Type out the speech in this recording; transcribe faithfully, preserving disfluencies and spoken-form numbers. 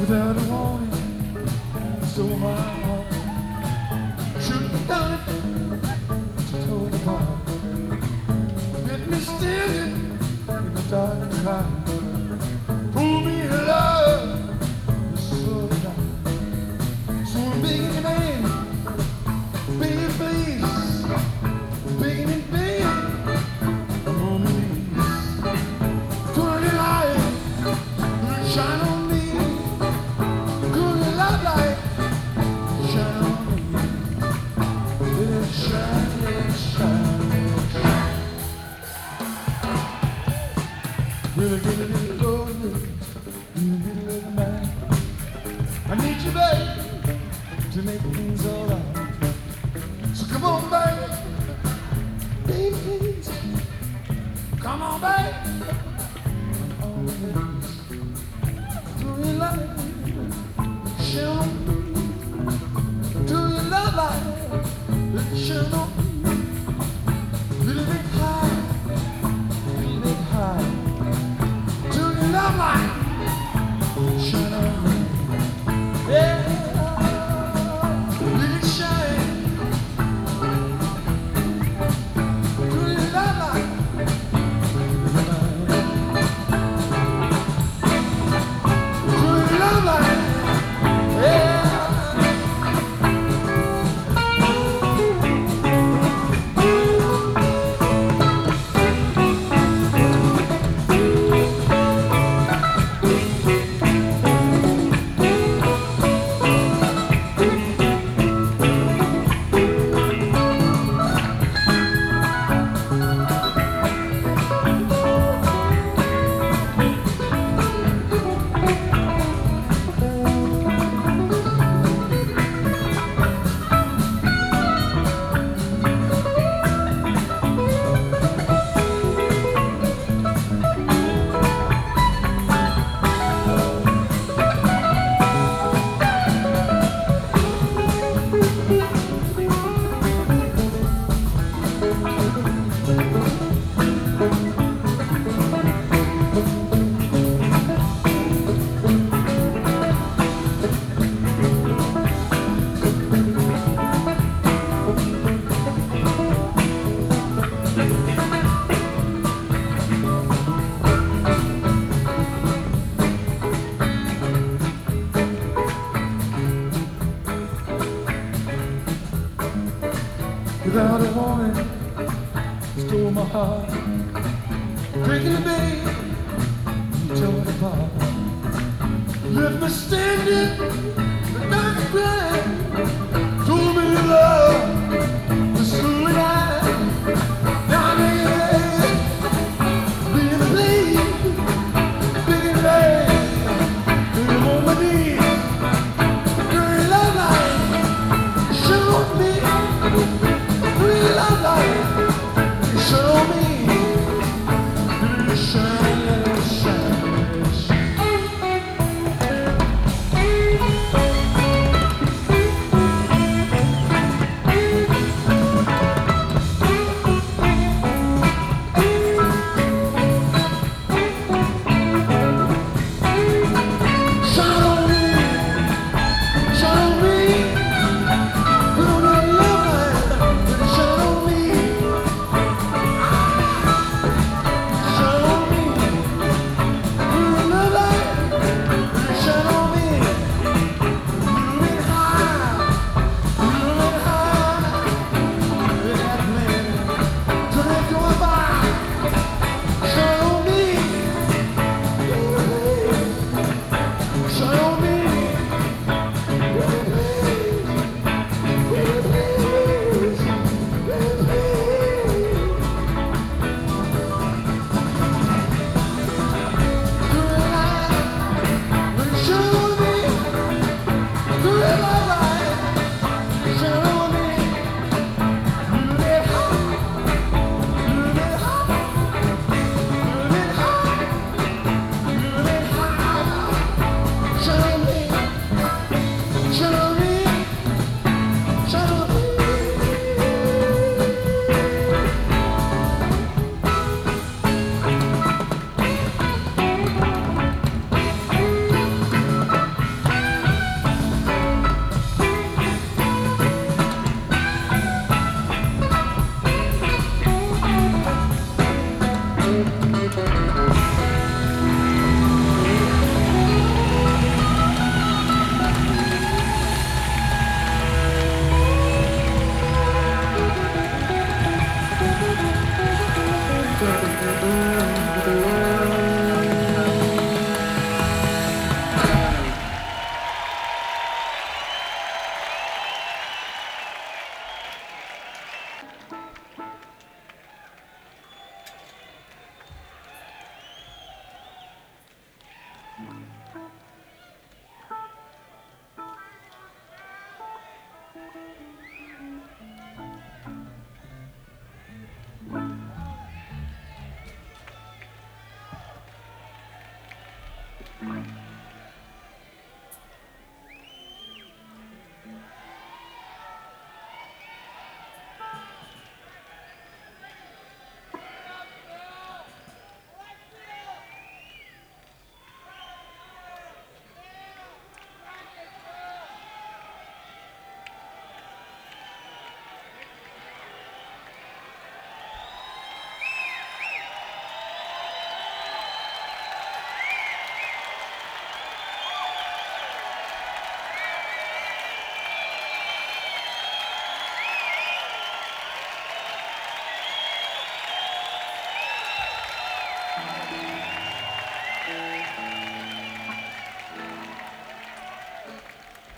without a warning, stole my heart. Shouldn't have done it, she tore it apart. Let me standing in the dark and cry. Pull me in love, slow it down. So I'm begging you, man, begging please, begging and begging on me. Turn your light, shine on me. Good love light, shine on me. Let it shine, let it shine, let it shine. Really get a little love, you get a little man. I need you, babe, to make things alright. So come on, baby, baby, please. Come on, baby. Always do you love me? Shine on me. Do you love light? Shine on me. Little bit high, little bit high. Do you love light? Shine on me. Yeah, let it shine. Do you love light? Do you love light? Yeah. Without a warning, stole my heart. Breaking the bay, you tore it apart. Left me standing in the dark and crying. Told me to love was slow and high. Now I'm begging, being the please, begging bad, begging on my knees. Girl, love light, show me. Real love light, show me. Let it shine, let it shine, let it shine. Thank you.